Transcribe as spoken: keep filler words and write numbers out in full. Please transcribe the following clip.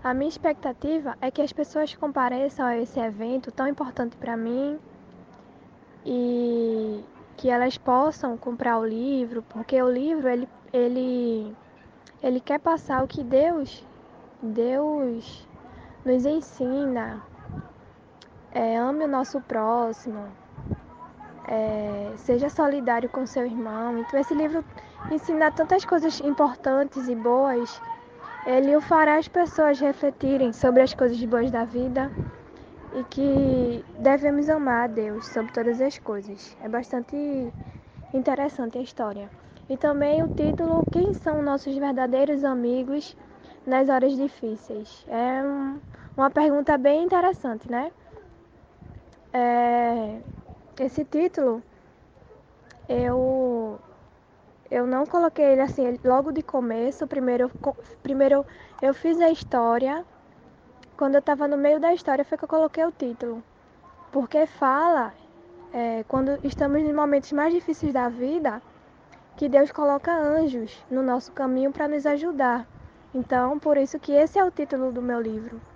A minha expectativa é que as pessoas compareçam a esse evento tão importante para mim e que elas possam comprar o livro, porque o livro ele, ele, ele quer passar o que Deus, Deus nos ensina. É, ame o nosso próximo, é, seja solidário com seu irmão. Então esse livro ensina tantas coisas importantes e boas. Ele o fará as pessoas refletirem sobre as coisas boas da vida e que devemos amar a Deus sobre todas as coisas. É bastante interessante a história. E também o título, Quem são nossos verdadeiros amigos nas horas difíceis? É um, uma pergunta bem interessante, né? É, esse título, eu, eu não coloquei ele assim logo de começo. Primeiro, primeiro eu fiz a história. Quando eu estava no meio da história foi que eu coloquei o título. Porque fala, é, quando estamos em momentos mais difíceis da vida, que Deus coloca anjos no nosso caminho para nos ajudar. Então, por isso que esse é o título do meu livro.